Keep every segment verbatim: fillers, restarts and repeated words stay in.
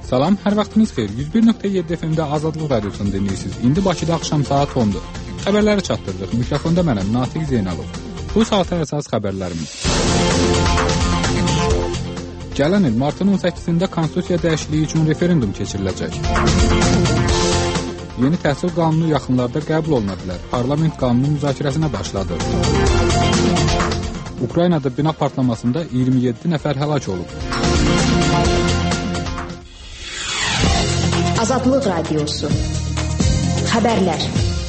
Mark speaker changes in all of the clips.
Speaker 1: Salam, hər vaxtınız xeyir. yüz bir nöqtə yeddi F M-də Azadlıq radiosunu dinləyirsiniz. İndi Bakıda axşam saat ondur. Xəbərləri çatdırdıq. Mikrofonda mənəm, Natiq Zeynalov. Bu saata əsas xəbərlərimiz. Gələn il martın on səkkizində konstitusiya dəyişikliyi üçün referendum keçiriləcək. Yeni təhsil qanunu yaxınlarda qəbul oluna bilər. Parlament qanunun müzakirəsinə başladı. Ukraynada bina partlamasında iyirmi yeddi nəfər həlak olub.
Speaker 2: Azadlıq Radiosu. Xəbərlər.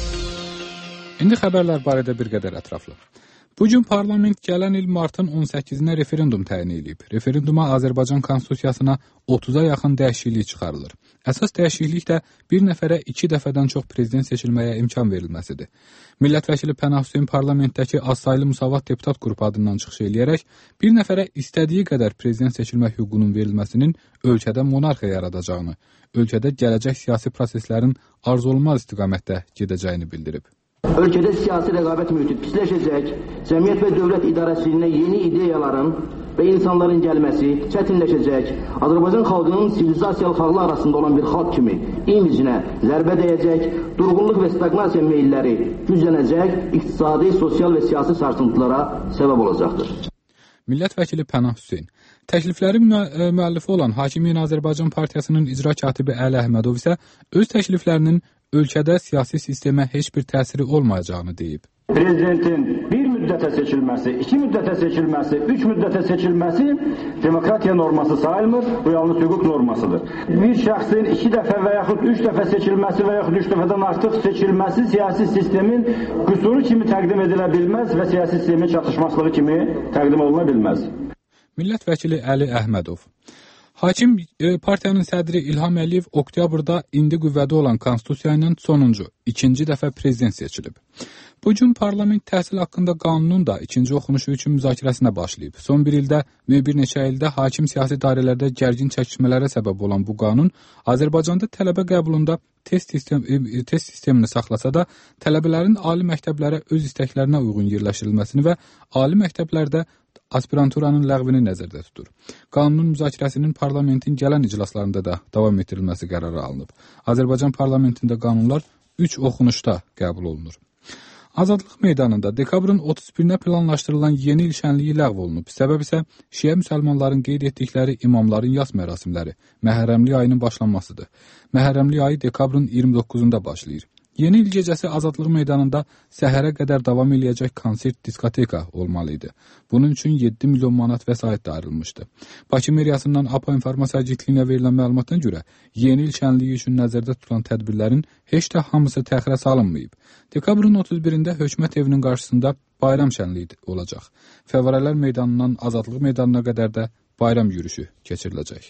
Speaker 1: İndi xəbərlər barədə bir qədər ətraflı. Bugün parlament gələn il martın on səkkizinə referendum təyin edib. Referenduma Azərbaycan konstitusiyasına otuza yaxın dəyişiklik çıxarılır. Əsas dəyişiklik də bir nəfərə iki dəfədən çox prezident seçilməyə imkan verilməsidir. Millət vəkili Pənah Hüseyn parlamentdəki azsaylı Müsavat deputat qrupu adından çıxış eləyərək bir nəfərə istədiyi qədər prezident seçilmə hüququnun verilməsinin ölkədə monarxiya yaradacağını, ölkədə gələcək siyasi proseslərin arzuolunmaz istiqamətdə gedəcəyini bildirib.
Speaker 3: Ölkədə siyasi rəqabət mühiti pisləşəcək, cəmiyyət və dövlət idarəçiliyinə yeni ideyaların və insanların gəlməsi çətinləşəcək, Azərbaycan xalqının sivilizasiyalı xalqlar arasında olan bir xalq kimi imicinə zərbə dəyəcək, durğunluq və stagnasiya meyilləri güclənəcək, iqtisadi, sosial və siyasi sarsıntılara səbəb olacaqdır.
Speaker 1: Millət vəkili Pənah Hüseyn. Təkliflərin müəllifi olan Hakimiyyət Azərbaycan Partiyasının icra katibi Əli Əhmədov isə öz təkliflərinin ölkədə siyasi sistemə heç bir təsiri olmayacağını deyib.
Speaker 4: Prezidentin bir müddətə seçilməsi, iki müddətə seçilməsi, üç müddətə seçilməsi demokratiya norması sayılmır, bu yalnız hüquq normasıdır. Bir şəxsin iki dəfə və yaxud üç dəfə seçilməsi və yaxud üç dəfədən artıq seçilməsi siyasi sistemin qüsuru kimi təqdim edilə bilməz və siyasi sistemin çatışmazlığı kimi təqdim oluna bilməz.
Speaker 1: Millət vəkili Əli Əhmədov. Hakim partiyanın sədri İlham Əliyev oktyabrda indi qüvvədə olan konstitusiya ilə sonuncu, ikinci dəfə prezident seçilib. Bugün parlament təhsil haqqında qanunun da ikinci oxunuşu üçün müzakirəsinə başlayıb. Son bir ildə və bir neçə ildə hakim siyasi dairələrdə gərgin çəkişmələrə səbəb olan bu qanun Azərbaycanda tələbə qəbulunda test, sistem, test sistemini saxlasa da tələbələrin ali məktəblərə öz istəklərinə uyğun yerləşdirilməsini və ali məktəblərdə aspiranturanın ləğvini nəzərdə tutur. Qanunun müzakirəsinin parlamentin gələn iclaslarında da davam etdirilməsi qərarı alınıb. Azərbaycan parlamentində qanunlar üç oxunuşda qəbul olunur. Azadlıq meydanında dekabrın otuz birinə planlaşdırılan yeni il şənliyi ləğv olunub. Səbəb isə şiə müsəlmanların qeyd etdikləri imamların yas mərasimləri, Məhərrəmlik ayının başlanmasıdır. Məhərrəmlik ayı dekabrın iyirmi doqquzunda başlayır. Yeni il gecəsi Azadlıq meydanında səhərə qədər davam eləyəcək konsert diskoteka olmalı idi. Bunun üçün yeddi milyon manat vəsait də ayrılmışdı. Bakı meriyasından A P A İnformasiya Agentliyinə verilən məlumatdan görə yeni il şənliyi üçün nəzərdə tutulan tədbirlərin heç də hamısı təxirə salınmayıb. Dekabrın otuz birində Hökumət evinin qarşısında bayram şənliyi olacaq. Fəvvarələr meydanından Azadlıq meydanına qədər də bayram yürüyüşü keçiriləcək.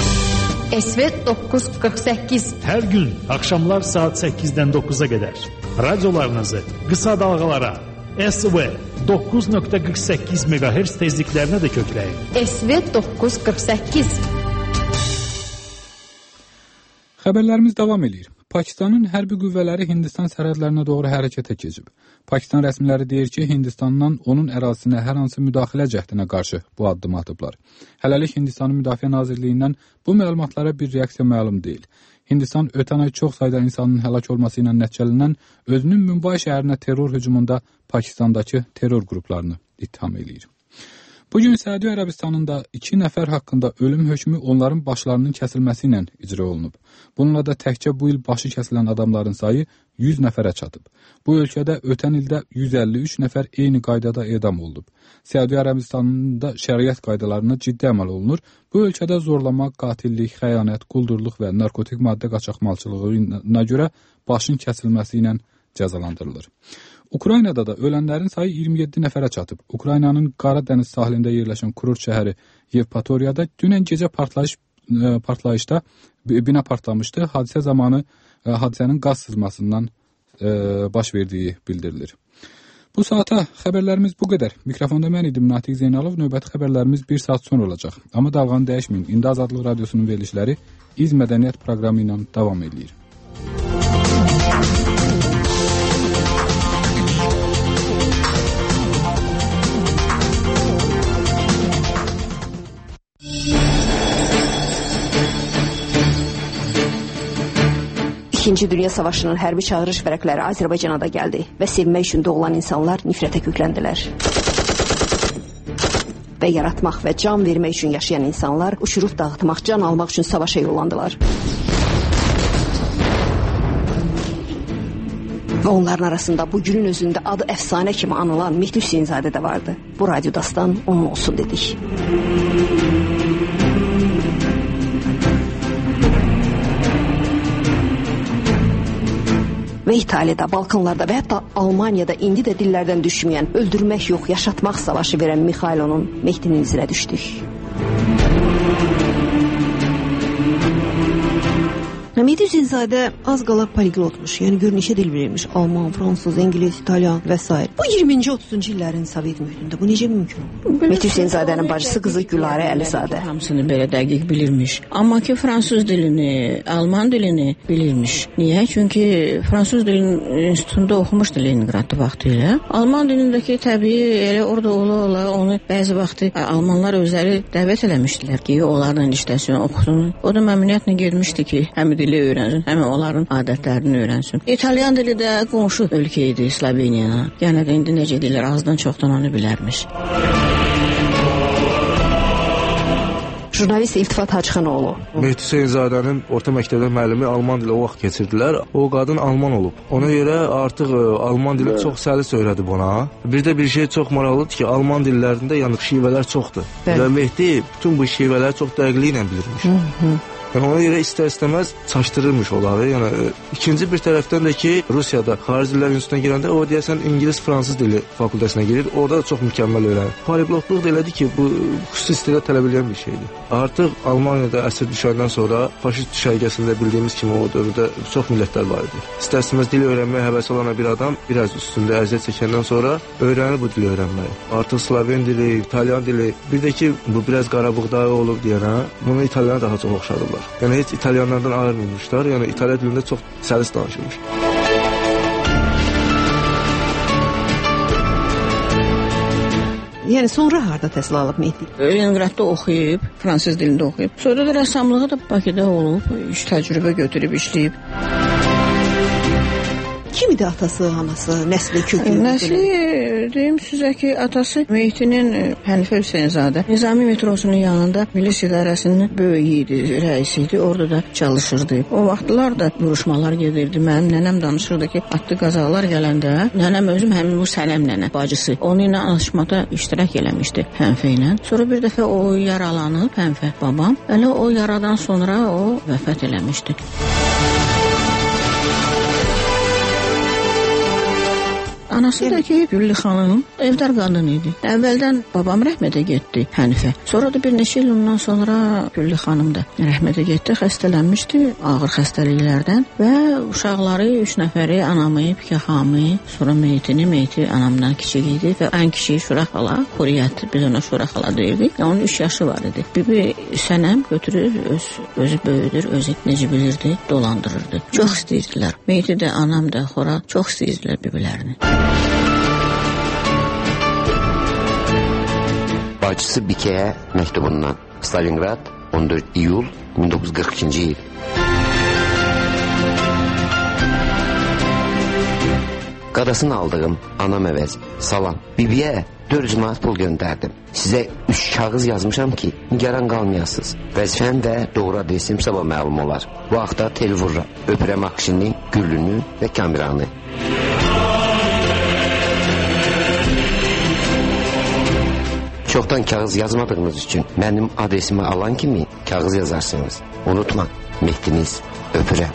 Speaker 2: S V doqquz qırx səkkiz.
Speaker 5: Hər gün axşamlar saat səkkizdən doqquza qədər radiolarınızı qısa dalğalara S V doqquz nöqtə qırx səkkiz meqahertz tezliklərinə də kökləyin.
Speaker 2: S V doqquz qırx səkkiz.
Speaker 1: Xəbərlərimiz davam edir. Pakistanın hərbi qüvvələri Hindistan sərhədlərinə doğru hərəkətə keçib. Pakistan rəsmiləri deyir ki, Hindistandan onun ərazisinə hər hansı müdaxilə cəhdinə qarşı bu addım atıblar. Hələlik Hindistanın Müdafiə Nazirliyindən bu məlumatlara bir reaksiya məlum deyil. Hindistan ötən ay çox sayda insanın həlak olması ilə nəticələnən özünün Mumbai şəhərinə terror hücumunda Pakistandakı terror qruplarını ittiham eləyir. Bugün Səudiyyə Ərəbistanında iki nəfər haqqında ölüm hökmü onların başlarının kəsilməsi ilə icra olunub. Bununla da təkcə bu il başı kəsilən adamların sayı yüz nəfərə çatıb. Bu ölkədə ötən ildə yüz əlli üç nəfər eyni qaydada edam olunub. Səudiyyə Ərəbistanında şəriət qaydalarına ciddi əməl olunur. Bu ölkədə zorlama, qatillik, xəyanət, quldurluq və narkotik maddə qaçaqmalçılığına görə başın kəsilməsi ilə cəzalandırılır. Ukraynada da ölənlərin sayı iyirmi yeddi nəfərə çatıb. Ukraynanın Qara Dəniz sahilində yerləşən kurort şəhəri Yevpatoriyada dünən gecə partlayış partlayışda bina partlamışdı. Hadisə zamanı hadisənin qaz sızmasından e, baş verdiyi bildirilir. Bu saata xəbərlərimiz bu qədər. Mikrofonda mən idim Natiq Zeynalov. Növbəti xəbərlərimiz bir saat sonra olacaq. Amma dalğanı dəyişməyin. İndi Azadlıq Radiosunun verilişləri İz Mədəniyyət proqramı ilə davam edir.
Speaker 6: İkinci Dünya Savaşının hərbi çağırış vərəqləri Azərbaycana da gəldi və sevmək üçün doğulan insanlar nifrətə kökləndilər. Və yaratmaq və can vermək üçün yaşayan insanlar uçurub dağıtmaq, can almaq üçün savaşa yollandılar. Və onların arasında bu günün özündə adı əfsanə kimi anılan Mehdi Hüseynzadə də vardı. Bu Radio Dastan onun olsun dedik. Və İtaliyada, Balkanlarda və hətta Almaniyada indi də dillərdən düşməyən, öldürmək yox, yaşatmaq savaşı verən Mikhailonun Mehdinin izinə düşdük. Mehdi Hüseynzadə az qala poliglotmuş, yəni görünüşə dil bilirmiş. Alman, fransız, İngilis, İtalyan və s. Bu iyirminci otuzuncu illərin Sovet mühitində bu necə mümkün? Mehdi Hüseynzadənin bacısı qızı Gülarə Əlizadə.
Speaker 7: Hamısını belə dəqiq bilirmiş. Amma ki fransız dilini, Alman dilini bilirmiş. Niyə? Çünki fransız dilinin institutunda oxumuşdu Leningradda vaxtilə. Alman dilindəki təbii elə orada ola-ola onu bəzi vaxtı Almanlar özləri dəvət eləmişdilər ki, onlarla işləsin, oxusun. O da məmnuniyyətlə gelmişdi ki, həm dili öyrənsin, həm onların adətlərini öyrənsin. İtalyan dili də qonşu ölkə idi, Sloveniya. Yəni də indi necə deyirlər, azdan çoxdan onu bilərmiş.
Speaker 6: Jurnalist İltifat Hacıxanoğlu.
Speaker 8: Mehdi Hüseynzadənin orta məktəbdə müəllimi Alman dili o vaxt keçirdilər. O qadın Alman olub. Ona görə artıq Alman dili çox səlis öyrədib ona. Bir də bir şey çox maraqlıdır ki, Alman dillərində yəni şivələr çoxdur. Bəli. Və Mehdi bütün bu şivələri çox dəqiqliklə bilirmiş. Hı -hı. Yəni ona görə istər-istəməz çaşdırırmış onları. Yəni ikinci bir tərəfdən də ki, Rusiyada Xarici Dillər İnstitutuna girəndə o deyəsən İngilis-Fransız dili fakültəsinə girir. Orada da çox mükəmməl öyrənir. Poliglotluq da elədi ki, bu xüsusi istedad tələb edən bir şeydir. Artıq Almaniyada əsir düşəndən sonra faşist düşərgəsində bildiyimiz kimi o dövrdə çox millətlər var idi. İstər-istəməz dil öyrənməyə həvəsi olan bir adam biraz üstündə əziyyət çəkəndən sonra öyrənir bu dili öyrənməyi. Artıq Sloven dili, İtalyan dili, bir də ki, bu biraz qarabuğdağı olub deyənə, bunu İtalyana daha çox oxşadılar. Yəni heç İtalyanlardan ayırmamışlar. Yəni İtalya dilində çox səlis danışılmış.
Speaker 6: Yəni sonra harda təhsil alıb Mehdi?
Speaker 7: Leningradda oxuyub, fransız dilində oxuyub. Sonra da rəssamlığı da Bakıda olub, iş təcrübə götürüb işləyib.
Speaker 6: Kim idi atası, anası, nəsli, kökü?
Speaker 7: Nəsli, deyim sizə ki, atası Mehdinin Hənifə Hüseynzadə Nizami metrosunun yanında milis idarəsinin böyüyü idi, rəisi idi. Orada da çalışırdı. O vaxtlar da vuruşmalar gedirdi. Mənim nənəm danışırdı ki, atlı qazaqlar gələndə nənəm özüm həmin bu Sənəm nənə bacısı. Onu ilə anlaşmada iştirak eləmişdi Hənifə ilə. Sonra bir dəfə o yaralanıb Hənifə babam. Elə o yaradan sonra o vəfat eləmişdi. Anası da ki, Güllü xanım evdar qadın idi. Əvvəldən babam rəhmətə getdi, Hənifə. Sonra da bir neçə il ondan sonra Güllü xanım da rəhmətə getdi, xəstələnmişdi ağır xəstəliklərdən və uşaqları üç nəfəri anamı, Pikəxamı, sonra Meytini, Meyti anamdan kiçik idi və ən kiçik Şura xala, Xuriyyət, biz ona Şura xala deyirdik. Onun üç yaşı var idi. Bibi Sənəm götürür, öz, özü böyüdür, özü necə bilirdi, dolandırırdı. Çox istəyirdilər. Meyti də, anam da, Xora çox istəyirdilər bibilərini.
Speaker 9: Bacısı Bike'yə məktubundan. Stalingrad, on dörd iyul min doqquz yüz qırx ikinci il. Qadasını aldığım anam əvəz. Salam. Bibiyə dörd yüz manat pul göndərdim. Sizə üç kağız yazmışam ki, nigaran qalmayasınız. Vəzifəm və doğru adresim sabah məlum olar. Bu haqda tel vururam. Öpürəm Akşini, Güllünü və Kameranı. Çoxdan kağız yazmadığınız üçün mənim adresimi alan kimi kağız yazarsınız. Unutma, Mehdiniz, öpürəm.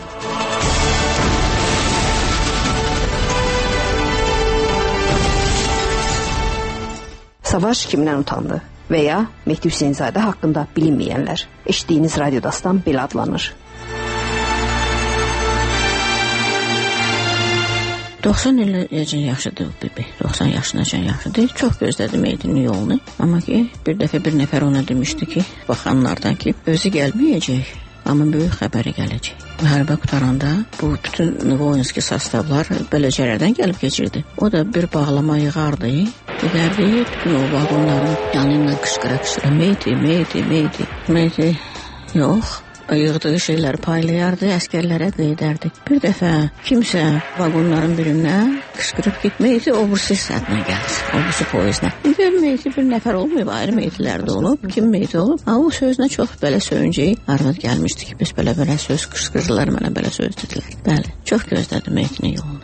Speaker 6: Savaş kimdən utandı? Və ya Mehdi Hüseynzadə haqqında bilinməyənlər. Eşitdiyiniz Radio Dastan belə adlanır.
Speaker 7: doxsan iləcən yaxşıdır bibi. doxsan yaşınacan yaxşıdır. Çox gözlədim Mehdinin yolunu. Amma ki, bir dəfə bir nəfər ona demişdi ki, baxanlardan ki, özü gəlməyəcək, amma böyük xəbəri gələcək. Müharibə qutaranda bu bütün Voyinski sastavlar beləcələrdən gəlib keçirdi. O da bir bağlama yığardı, gedərdi, bütün o vaqonların yanından qışqıra-qışqıra Mehdi, Mehdi, Mehdi, Mehdi, yox. yığdığı şeyləri paylayardı, əskərlərə qeydərdi. Bir dəfə kimsə vaqonların birindən qışqırıb getməkdi, o bursi sədnə gəldi, o bursi poizlə. Görməkdi, bir nəfər olmayıb, ayrı meytlər də olub, kim meyti olub. Ha, o sözünə çox belə söyüncəyi arvad gəlmişdi ki, biz belə-belə söz qışqırdılar, mənə belə söz dedilər. Bəli, çox gözlədi meytinin yolunu.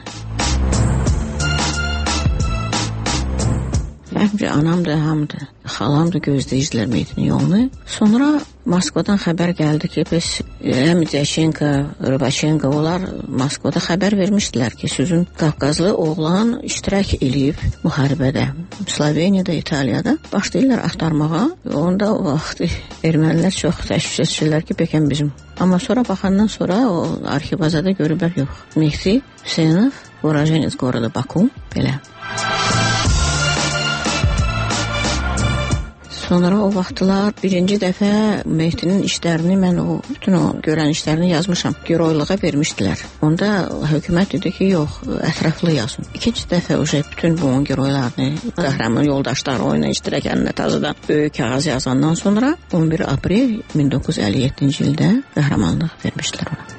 Speaker 7: Həmcə anam da, hamdı, xalam da gözləyicilər meytinin yolunu. Sonra Moskvadan xəbər gəldi ki, biz Ləmidəşenko, Rıbaşenko, onlar Moskvada xəbər vermişdilər ki, sizin Qafqazlı oğlan iştirak eləyib müharibədə. Sloveniyada, İtaliyada başlayırlar axtarmağa. Onda o vaxt ermənilər çox təşviş etdilər ki, bəkən bizim. Amma sonra baxandan sonra o arxivazada görüblər, yox. Mehdi Hüseynov, Vorajenец goroda Baku, belə. Sonra o vaxtlar birinci dəfə Mehdinin işlərini, mən o bütün o görən işlərini yazmışam. Giroyluğa vermişdilər. Onda hökumət dedi ki, yox, ətraflı yazın. İkinci dəfə o şey bütün bu giroylarını, qəhrəman yoldaşları oyuna iştirak edəndə təzədən böyük kağız yazandan sonra on bir aprel min doqquz yüz əlli yeddinci ildə qəhrəmanlıq vermişdilər ona.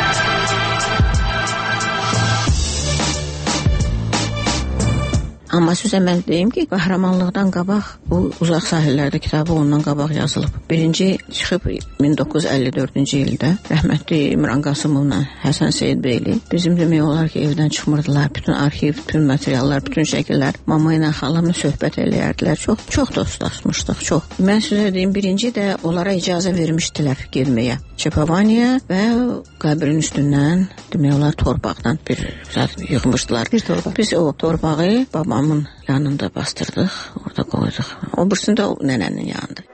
Speaker 7: Amma sizə mən deyim ki, qəhrəmanlıqdan qabaq bu uzaq sahillərdə kitabı ondan qabaq yazılıb. Birinci çıxıb min doqquz yüz əlli dördüncü ildə rəhmətli İmran Qasımovla Həsən Seyidbeyli bizim demək olar ki, evdən çıxmırdılar. Bütün arxiv, bütün materiallar, bütün şəkillər mama ilə xalamla söhbət eləyərdilər. Çox çox dostlaşmışdıq, çox. Mən sizə deyim, birinci də onlara icazə vermişdilər getməyə. Çepovaniya və qəbrin üstündən demək olar torpaqdan bir zat yığmışdılar. Bir torpaq. Biz o torpağı babamın yanında bastırdıq, orada qoyduq. O birisində o nənənin yanında.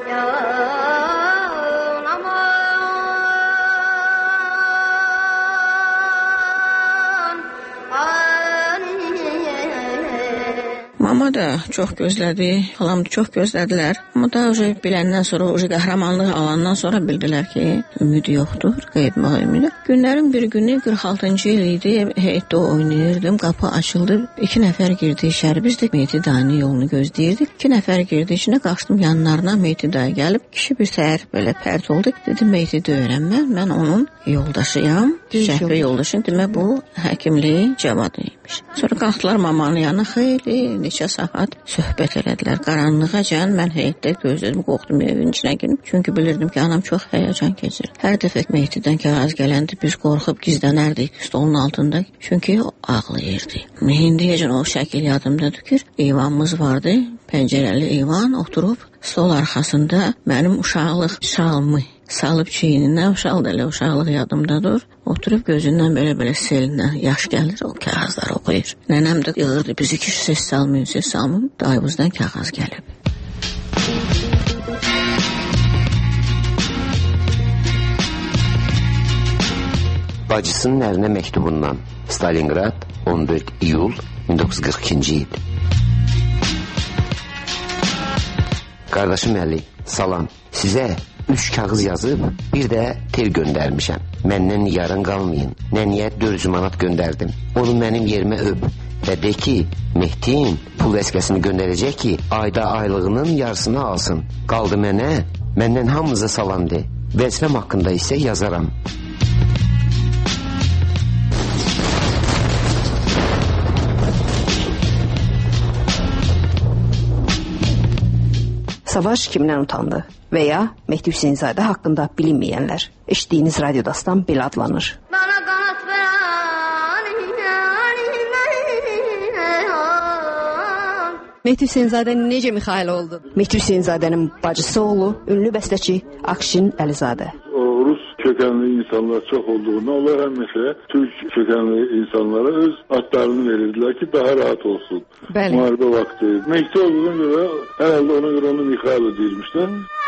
Speaker 7: Mama da çox gözlədi, xalam da çox gözlədilər. Amma da biləndən sonra, qəhrəmanlığı alandan sonra bildilər ki, ümid yoxdur, qayıtmağa ümidi. Günlərin bir günü qırx altıncı il idi, heyətdə oynayırdım, qapı açıldı, iki nəfər girdi içəri, biz də Mehdi dayının yolunu gözləyirdik. İki nəfər girdi içinə, qaçdım yanlarına, Mehdi dayı gəlib, kişi bir səhər belə pərt oldu, dedi Mehdi döyürəm mən, mən onun yoldaşıyam, şəhri yoldaşım, demə bu həkimliyi cavadıymış. Sonra qalxdılar mamanın yanına, xeyli, neçə saat söhbət elədilər. Qaranlıqacan mən heyətdə gözlədim, qorxdum evin içinə girdim. Çünki bilirdim ki, anam çox həyəcan keçir. Hər dəfə Mehdidən kağız gələndə biz qorxub gizlənərdik stolun altında. Çünki o ağlayırdı. İndiyəcən o şəkil yadımdadır ki, eyvanımız vardı, pəncərəli eyvan, oturub stol arxasında mənim uşaqlıq şalımı salıb çiynindən, uşaq da elə uşaqlıq yadımdadır. Oturub gözündən belə-belə selindən yaş gəlir, o kağızları oxuyur. Nənəm də yığırdı bizi ki, ses salmayın, ses salmayın. Dayımızdan kağız gəlib.
Speaker 9: Bacısının ərinə məktubundan Stalingrad, on dörd iyul min doqquz yüz qırx ikinci il. Qardaşım Əli, salam. Sizə üç kağız yazıb, bir də tel göndərmişəm. Məndən nigaran qalmayın. Nəniyyət dörd yüz manat göndərdim. Onu mənim yerimə öp və de ki, Mehdin pul vəsqəsini göndərəcək ki, ayda aylığının yarısını alsın. Qaldı mənə, məndən hamınıza salam de. Vəzifəm haqqında isə yazaram.
Speaker 6: Savaş kimdən utandı və ya Mehdi Hüseynzadə haqqında bilinməyənlər. Eşitdiyiniz radiodastan belə adlanır. Bana qanat Mehdi Hüseynzadə necə Mixail oldu? Mehdi Hüseynzadənin bacısı oğlu, ünlü bəstəçi Akşin Əlizadə.
Speaker 10: Rus kökenli insanlar çok olduğundan onlar həmişə Türk kökenli insanlara öz adlarını verirdiler ki daha rahat olsun. Bəli. Müharibə vaxtı. Mehdi olduğuna göre herhalde ona göre onu Mikhail deyilmişler.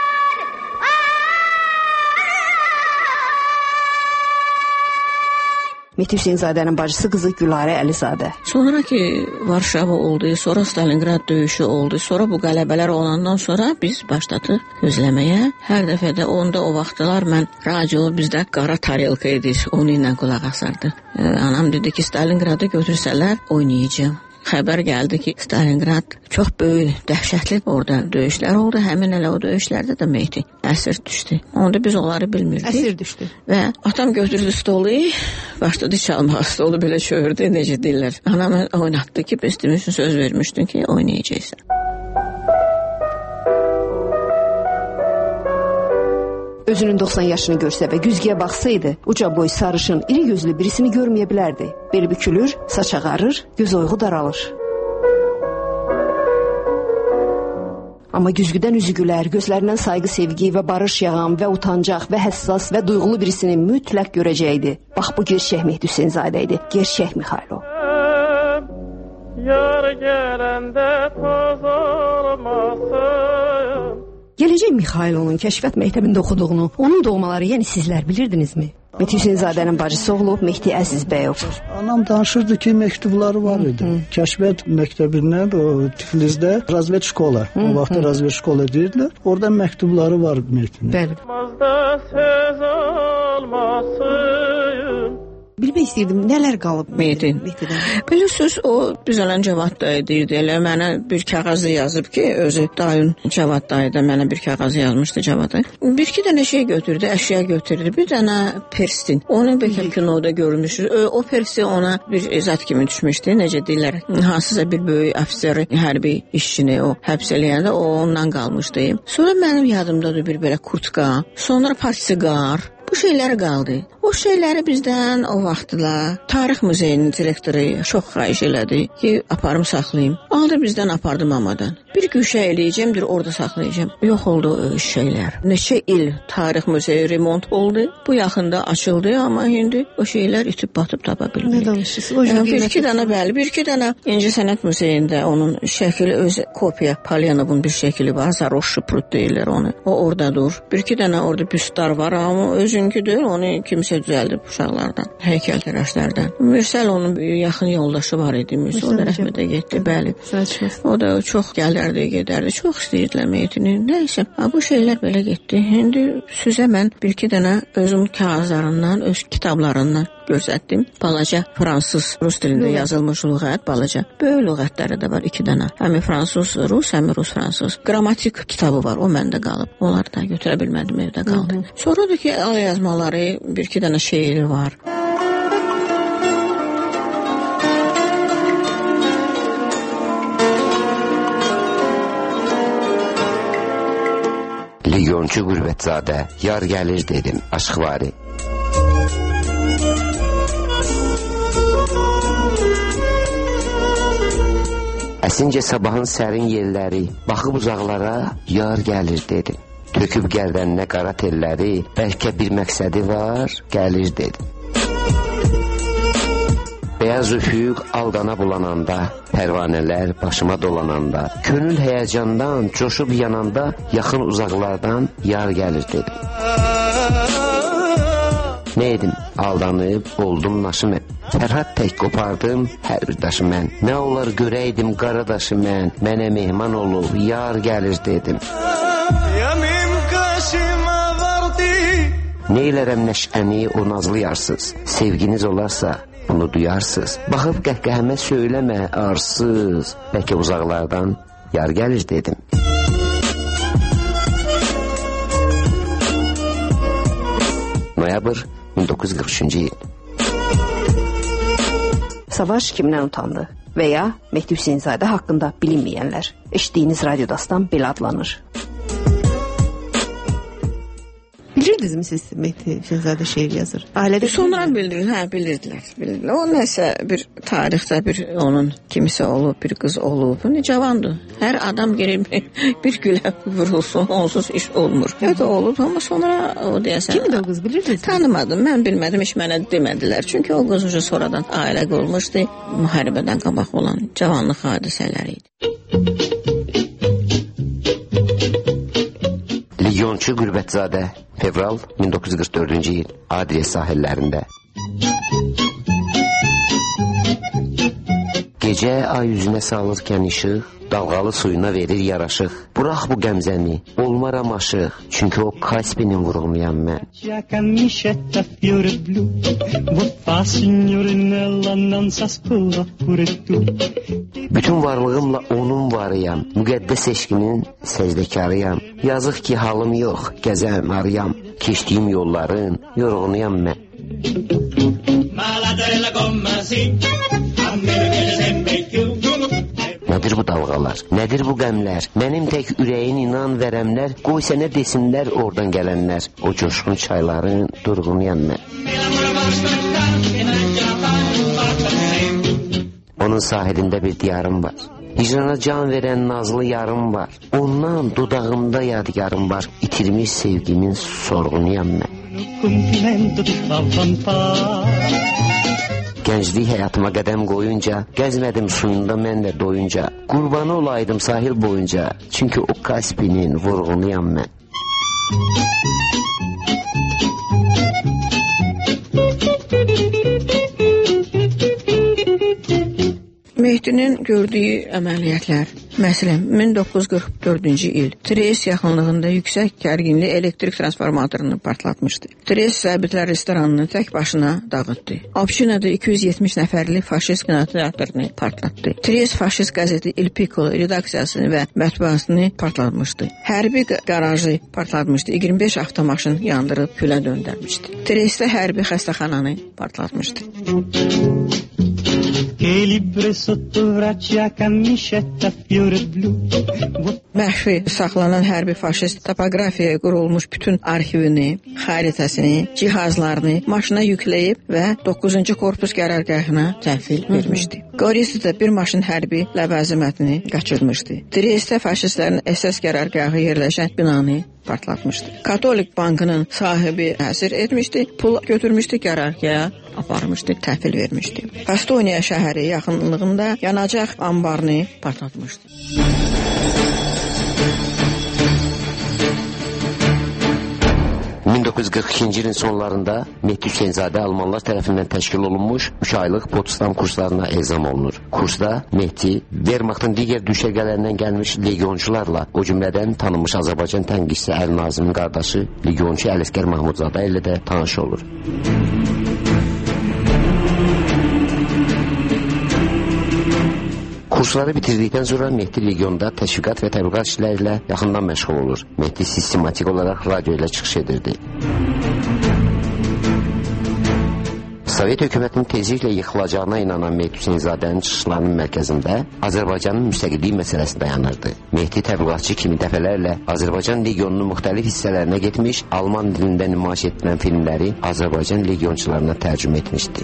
Speaker 6: Mehdi Hüseynzadənin bacısı qızı Gülarə Əlizadə.
Speaker 7: Sonra ki Varşava oldu, sonra Stalingrad döyüşü oldu, sonra bu qələbələr olandan sonra biz başladıq gözləməyə. Hər dəfə də onda o vaxtlar mən radio bizdə qara tarelka idi, onu ilə qulaq asardı. Ee, anam dedi ki Stalingradı götürsələr oynayacağım. xəbər gəldi ki, Stalingrad çox böyük, dəhşətli orada döyüşlər oldu. Həmin elə o döyüşlərdə də Mehdi əsir düşdü. Onda biz onları bilmirdik.
Speaker 6: Əsir düşdü.
Speaker 7: Və atam götürdü stolu, başladı çalmağa. Stolu belə çövürdü, necə deyirlər. Anam oynatdı ki, biz demişsin, söz vermişdin ki, oynayacaqsan.
Speaker 6: Özünün doxsan yaşını görsə və güzgüyə baxsaydı, uca boy, sarışın, iri gözlü birisini görməyə bilərdi. Beli bükülür, saç ağarır, göz oyğu daralır. Amma güzgüdən üzü gülər, gözlərindən sayğı, sevgi və barış yağan və utancaq və həssas və duyğulu birisini mütləq görəcəkdi. Bax, bu gerçək Mehdi Hüseynzadə idi, gerçək Mixailo. Yar gələndə toz olmasın. Gələcək Mixailonun kəşfiyyat məktəbində oxuduğunu, onun doğmaları, yəni sizlər bilirdinizmi? Mehdi Hüseynzadənin bacısı olub Mehdi Əzizbəyov.
Speaker 11: Anam danışırdı ki, məktubları var idi. Hı -hı. Kəşfiyyat məktəbindən, o Tiflisdə razvet şkola, o vaxtda razvet şkola deyirdilər. Orada məktubları var Mehdinin.
Speaker 6: Bəli. Bilmək istəyirdim, nələr qalıb
Speaker 7: Mehdi'dən? Bilirsiniz, o biz olan Cavad dayı deyirdi, elə mənə bir kağazı yazıb ki, özü dayın Cavad dayı da mənə bir kağazı yazmışdı Cavad dayı. Bir iki dənə şey götürdü, əşya götürdü, bir dənə perstin. Onu bəlkə kinoda görmüşdür. O persti ona bir zat kimi düşmüşdü, necə deyirlər, hansısa bir böyük ofiseri, hərbi işçini o həbs eləyəndə o ondan qalmışdı. Sonra mənim yadımdadır bir belə kurtka, sonra patsiqar. Bu şeylər qaldı. O şeyləri bizdən o vaxtla Tarix Muzeyinin direktoru çox xahiş elədi ki, aparım saxlayayım. Aldı bizdən, apardım mamadan. Bir güşə eləyəcəmdir, orada saxlayacağım. Yox oldu o şeylər. Neçə il Tarix Muzeyi remont oldu. Bu yaxında açıldı, amma indi o şeylər itib batıb tapa bilmirik.
Speaker 6: Nə danışırsınız?
Speaker 7: Yəni, bir iki dənə bəli, bir iki dənə İnci Sənət Muzeyində onun şəkili, öz kopya, Polyanovun bir şəkili var, Zaroşşi Prut deyirlər onu. O orada dur. Bir iki dənə orada büstlar var, amma özünkü deyil, onu kimsə düzəldib uşaqlardan, heykəltaraşlardan. Mürsəl onun yaxın yoldaşı var idi, Mürsəl, o da rəhmətə getdi, bəli. O da çox gələrdi, gedərdi, çox istəyirdilər Mehdini. Nəysə, bu şeylər belə getdi. İndi sizə mən bir iki dənə özüm kağızlarından, öz kitablarından göstərdim. Balaca fransız, rus dilində yazılmış lüğət, balaca. Böyük lüğətləri də var, iki dənə. Həmi fransız, rus, həmi rus, fransız. Qrammatik kitabı var, o məndə qalıb. Onları da götürə bilmədim, evdə qaldı. Sonra da ki, al yazmaları, bir iki dənə şeiri var.
Speaker 9: Legionçu Qürbətzadə, yar gəlir dedim, aşkvari. Əsince sabahın sərin yerləri, baxıb uzaqlara, yar gəlir dedim. Töküb gərdəninə qara telləri, bəlkə bir məqsədi var, gəlir dedim. Beyaz üfüq aldana bulananda, pərvanələr başıma dolananda, könül həyəcandan, coşub yananda, yaxın uzaqlardan yar gəlir dedim. Nə edim? Aldanıb, oldum naşı mən. Fərhad tək qopardım, hər bir daşı mən. Nə olar görəydim qaradaşı mən, mənə mehman olub, yar gəlir dedim. Neylərəm nəşəni o nazlı yarsız, sevginiz olarsa bunu duyarsız. Baxıb qəhqəhəmə söyləmə arsız, bəlkə uzaqlardan yar gəlir dedim. Noyabr min doqquz yüz qırx üçüncü il.
Speaker 6: Savaş kimdən utandı? Və ya Mehdi Hüseynzadə haqqında bilinməyənlər. Eşitdiyiniz radiodastan belə adlanır. Bilirdinizmi siz Mehdi Hüseynzadə şeir yazır? Ailədə
Speaker 7: sonra bildirir, hə, bilirdilər, bilirdilər. O nəsə bir tarixdə bir onun kimisi olub, bir qız olub. Ne cavandır. Hər adam girib bir gülə vurulsun, onsuz iş olmur. O da olub, amma sonra o deyəsən.
Speaker 6: Kimdir o qız, bilirdiniz?
Speaker 7: Tanımadım, mən bilmədim, heç mənə demədilər. Çünki o qız sonradan ailə qurmuşdu. Müharibədən qabaq olan cavanlıq hadisələri idi.
Speaker 9: Legionçu Qürbətzadə, fevral min doqquz yüz qırx dördüncü il, Adriyə sahillərində. Gecə ay yüzünə salırkən işıq, dalğalı suyuna verir yaraşıq. Burax bu qəmzəni, olmaram aşıq, çünki o Kaspinin vurğunuyam mən. Bütün varlığımla onun varıyam, müqəddəs eşqinin səcdəkarıyam. Yazıq ki halım yox, gəzəm, arıyam, keçdiyim yolların yorğunuyam mən. Nədir bu dalğalar, nədir bu qəmlər, mənim tək ürəyin inan verəmlər, qoy sənə desinlər oradan gələnlər, o coşqun çayların durğunuyam mən. Onun sahilində bir diyarım var, hicrana can verən nazlı yarım var, ondan dudağımda yadigarım var, itirmiş sevgimin sorğunuyam mən. Gənclik həyatıma qədəm qoyunca, gəzmədim suyunda mən də doyunca, qurbanı olaydım sahil boyunca, çünki o Kaspinin vurğunuyam mən.
Speaker 7: Mehdinin gördüyü əməliyyatlar, məsələn, min doqquz yüz qırx dördüncü il Tres yaxınlığında yüksək gərginli elektrik transformatorunu partlatmışdı. Tres zəbitlər restoranını tək başına dağıtdı. Abşinada iki yüz yetmiş nəfərli faşist kinoteatrını partlatdı. Tres faşist qəzeti Il Piccolo redaksiyasını və mətbuatını partlatmışdı. Hərbi qarajı partlatmışdı. iyirmi beş avtomaşın yandırıb külə döndərmişdi. Tresdə hərbi xəstəxananı partlatmışdı. Məxfi saxlanan hərbi faşist topografiyaya qurulmuş bütün arxivini, xəritəsini, cihazlarını maşına yükləyib və doqquzuncu korpus qərargahına təhvil vermişdi. Gorizdə bir maşın hərbi ləvazimətini qaçırmışdı. Triestdə faşistlərin əsas qərargahı yerləşən binanı partlatmışdı. Katolik bankının sahibi əsir etmişdi, pul götürmüşdü, qərargaha aparmışdı, təhvil vermişdi. Pastoniya şəhəri yaxınlığında yanacaq ambarını partlatmışdı.
Speaker 9: min doqquz yüz qırx ikinci ilin sonlarında Mehdi Hüseynzadə Almanlar tərəfindən təşkil olunmuş üç aylıq Potsdam kurslarına elzam olunur. Kursda Mehdi Wehrmachtın digər düşərgələrindən gəlmiş legionçularla, o cümlədən tanınmış Azərbaycan tənqidçisi Əli Nazimin qardaşı legionçu Ələsgər Mahmudzadə ilə də tanış olur. Kursları bitirdikdən sonra Mehdi legionda təşviqat və təbliğat işləri ilə yaxından məşğul olur. Mehdi sistematik olaraq radio ilə çıxış edirdi. Sovet hökumətinin tezliklə yıxılacağına inanan Mehdi Hüseynzadənin çıxışlarının mərkəzində Azərbaycanın müstəqilliyi məsələsi dayanırdı. Mehdi təbliğatçı kimi dəfələrlə Azərbaycan legionunun müxtəlif hissələrinə getmiş, Alman dilində nümayiş etdirən filmləri Azərbaycan legionçularına tərcümə etmişdi.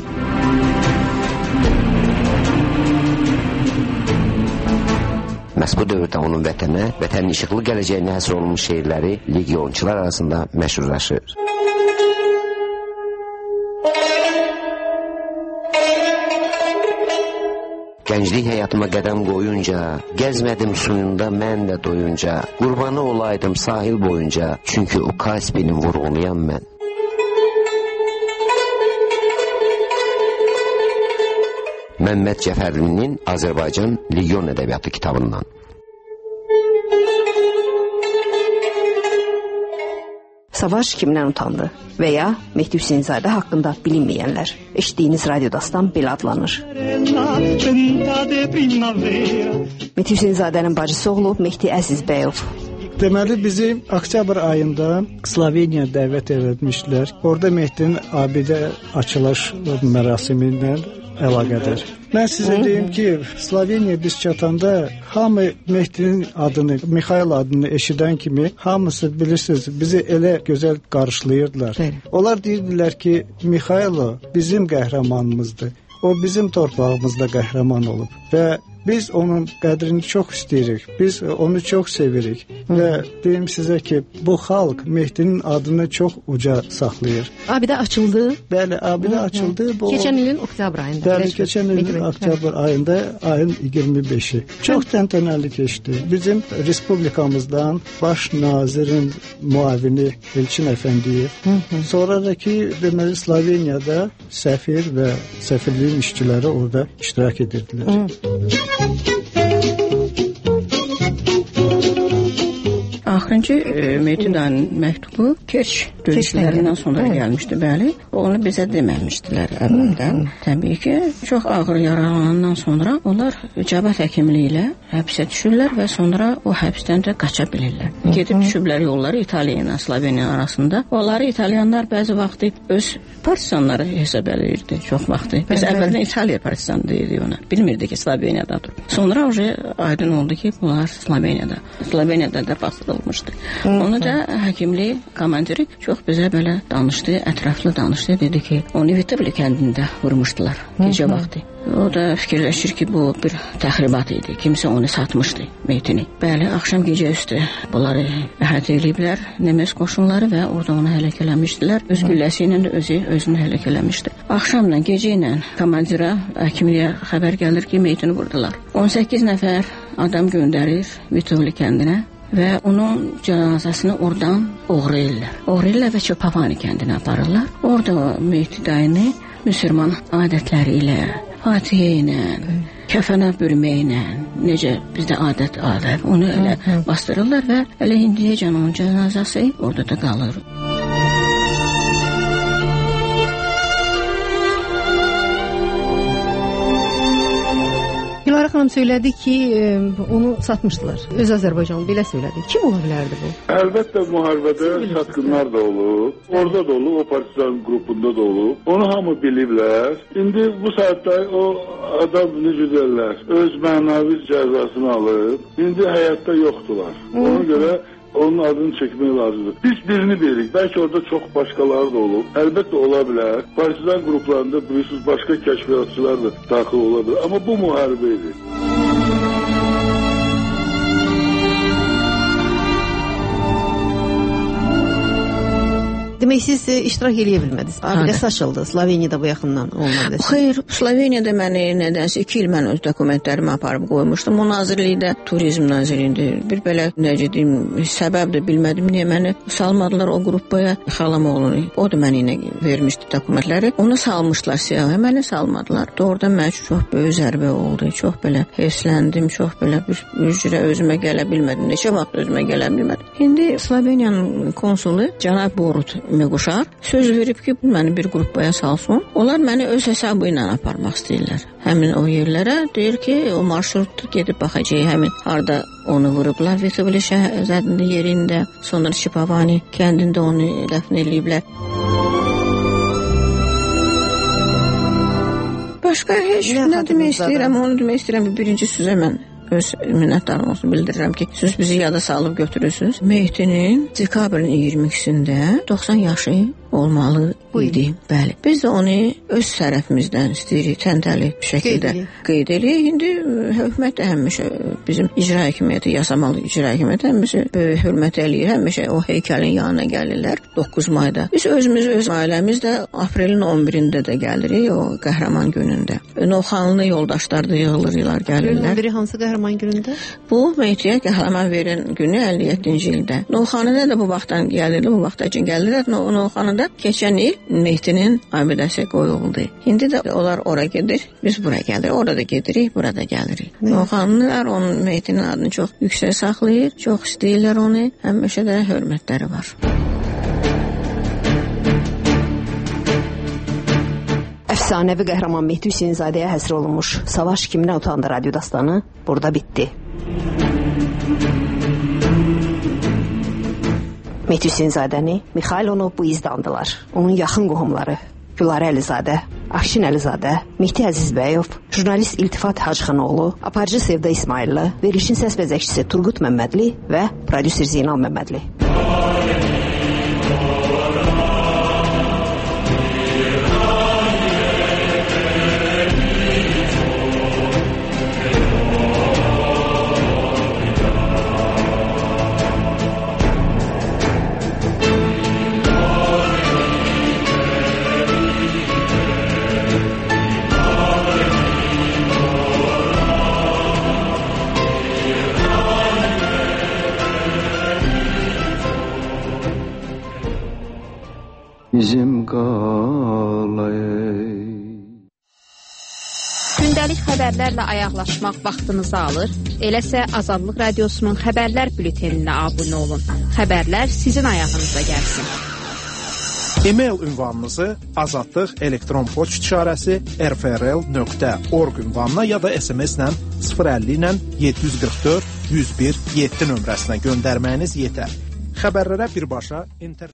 Speaker 9: Məhz bu dövrdə onun vətənə, vətənin işıqlı gələcəyinə həsr olunmuş şeirləri legionçular arasında məşhurlaşır. Gənclik həyatıma qədəm qoyunca, gəzmədim suyunda mən də doyunca, qurbanı olaydım sahil boyunca, çünki o Kaspinin vurğunuyam mən. Məmməd Cəfərlinin Azərbaycan Legion ədəbiyyatı kitabından.
Speaker 6: Savaş kimdən utandı və ya Mehdi Hüseynzadə haqqında bilinməyənlər. Eşitdiyiniz radiodastan belə adlanır. Mehdi Hüseynzadənin bacısı oğlu Mehdi Əzizbəyov.
Speaker 11: Deməli bizi oktyabr ayında Sloveniya dəvət etmişlər. Orada Mehdinin abidə açılış mərasimindən əlaqədir. Mən sizə deyim ki, Sloveniya biz çatanda hamı Mehdinin adını, Mikhail adını eşidən kimi hamısı bilirsiniz, bizi elə gözəl qarşılayırdılar. Onlar deyirdilər ki, Mikhail bizim qəhrəmanımızdır. O bizim torpağımızda qəhrəman olub və biz onun qədrini çox istəyirik. Biz onu çox sevirik və deyim sizə ki, bu xalq Mehdinin adını çox uca saxlayır.
Speaker 2: Abidə açıldı.
Speaker 11: Bəli, abidə açıldı. Bu
Speaker 2: keçən ilin oktyabr ayında.
Speaker 11: Bəli, keçən ilin oktyabr ayında, ayın iyirmi beşi. Çox təntənəli keçdi. Bizim respublikamızdan baş nazirin müavini Elçin Əfəndiyev, sonra da ki, deməli Sloveniyada səfir və səfirliyin işçiləri orada iştirak edirdilər.
Speaker 7: Axırıncı e, Mehdi'nin məktubu Kerç döyüşlərindən sonra Hı. gəlmişdi, bəli. Onu bizə deməmişdilər əvvəldən. Təbii ki, çox ağır yaralanandan sonra onlar cəbhə həkimliyi ilə həbsə düşürlər və sonra o həbsdən də qaça bilirlər. Hı. Gedib düşüblər yolları İtaliya ilə Sloveniya arasında. Onları İtalyanlar bəzi vaxt öz partisanları hesab edirdi çox vaxtı. Biz əvvəldən İtaliya partisanı deyirdik ona. Bilmirdi ki, Sloveniyadadır. Sonra oje aydın oldu ki, bunlar Sloveniyada. Sloveniyada da basılmışdı. Onu da həkimlik komandiri çox bizə belə danışdı, ətraflı danışdı. Dedi ki, onu Vitebli kəndində vurmuşdular gecə vaxtı. O da fikirləşir ki, bu bir təxribat idi. Kimsə onu satmışdı, Mehdi'ni. Bəli, axşam gecə üstü bunları əhatə ediblər, Nemes qoşunları və orada onu həlak eləmişdilər. Öz gülləsi ilə də özü özünü həlak eləmişdi. Axşamla, gecə ilə komandira, həkimliyə xəbər gəlir ki, Mehdi'ni vurdular. on səkkiz nəfər adam göndərir Vitebli kəndinə və onun cənazəsini oradan oğrayırlar. Oğrayırlar və Çopavani kəndinə aparırlar. Orada Mehdi dayını müsəlman adətləri ilə, Fatihə ilə, kəfənə bürməklə, necə bizdə adət adət, onu elə bastırırlar və elə indiyəcən onun cənazəsi orada da qalır.
Speaker 6: Dilara xanım söylədi ki, onu satmışdılar. Öz Azərbaycanlı belə söylədi. Kim ola bilərdi bu?
Speaker 10: Əlbəttə müharibədə satqınlar da olub. Orada da olub, o partizan qrupunda da olub. Onu hamı biliblər. İndi bu saatda o adam necə deyirlər, öz mənavi cəzasını alıb. İndi həyatda yoxdular. Ona görə onun adını çəkmək lazımdır. Biz birini bilirik. Bəlkə orada çox başqaları da olub. Əlbəttə ola bilər. Partizan qruplarında bilirsiniz, başqa kəşfiyyatçılar da daxil ola bilər. Amma bu müharibə idi.
Speaker 6: Demək siz iştirak eləyə bilmədiniz. Abidəsi açıldı. Sloveniyada bu yaxından olmadı.
Speaker 7: Xeyr, Sloveniyada məni nədənsə iki il mən öz dokumentlərimi aparıb qoymuşdum. O nazirlikdə turizm nazirliyində bir belə necə deyim, səbəb də bilmədim niyə məni salmadılar o qrupaya. Xalam oğlunu. O da mənə ilə vermişdi dokumentləri. Onu salmışlar siyahıya, məni salmadılar. Doğrudan mən üçün çox böyük zərbə oldu. Çox belə hevsləndim, çox belə bir üzrə özümə gələ bilmədim. Neçə vaxt özümə gələ bilmədim. İndi Sloveniyanın konsulu cənab Borut Mequşar söz verib ki, məni bir qrupaya salsın. Onlar məni öz hesabı ilə aparmaq istəyirlər. Həmin o yerlərə deyir ki, o marşrut gedib baxacaq, həmin harda onu vurublar Vitebli şəhərində yerində, sonra Çopavani kəndində onu dəfn ediblər. Başqa heç nə demək istəyirəm, onu demək istəyirəm ki, birinci sizə mən öz minnətdarım olsun bildirirəm ki, siz bizi yada salıb götürürsünüz. Mehdi'nin dekabrın iyirmi ikisində doxsan yaşı olmalı idi. Bəli. Biz də onu öz tərəfimizdən istəyirik, təntəli bir şəkildə qeyd edirik. İndi hökumət həmişə bizim icra hakimiyyəti, yasamalı icra hakimiyyəti həmişə böyük hörmət eləyir. Həmişə o heykəlin yanına gəlirlər doqquz mayda. Biz özümüz, öz ailəmiz də aprelin on birində də gəlirik, o qəhrəman günündə. Novxanlı yoldaşlar da yığılırlar, gəlirlər. on biri hansı qəhrəman günündə? Bu Mehdi'yə qəhrəman verən günü əlli yeddinci ildə. Novxanıda da bu vaxtdan gəlirdi, bu vaxtdan üçün gəlirlər. Novxanıda keçən il Mehdi'nin abidəsi qoyuldu. İndi də onlar ora gedir, biz bura gəlirik. Orada gedirik, burada gəlirik. Novxanlılar onun Mehdi'nin adını çox yüksək saxlayır, çox istəyirlər onu. Həmişə də hörmətləri var.
Speaker 6: Əfsanəvi qəhrəman Mehdi Hüseynzadəyə həsr olunmuş Savaş kimdən utandı radyo dastanı burada bitdi. Mehdi Hüseynzadəni Mikhail onu bu izdandılar. Onun yaxın qohumları Gülarə Əlizadə, Afşin Əlizadə, Mehdi Əzizbəyov, jurnalist İltifat Hacıxanoğlu, aparıcı Sevda İsmailli, verilişin səs bəzəkçisi Turqut Məmmədli və prodüser Zeynal Məmmədli.
Speaker 12: Bizim qalay Gündəlik xəbərlərlə ayaqlaşmaq vaxtınızı alır. Eləsə Azadlıq Radiosunun xəbərlər bülteninə abunə olun. Xəbərlər sizin ayağınıza gəlsin.
Speaker 13: E-mail ünvanınızı azadlıq elektron poçt işarəsi r f r l nöqtə org ünvanına ya da S M S-lə sıfır əlli ilə yeddi yüz qırx dörd yüz bir yeddi nömrəsinə göndərməyiniz yetər. Xəbərlərə birbaşa internet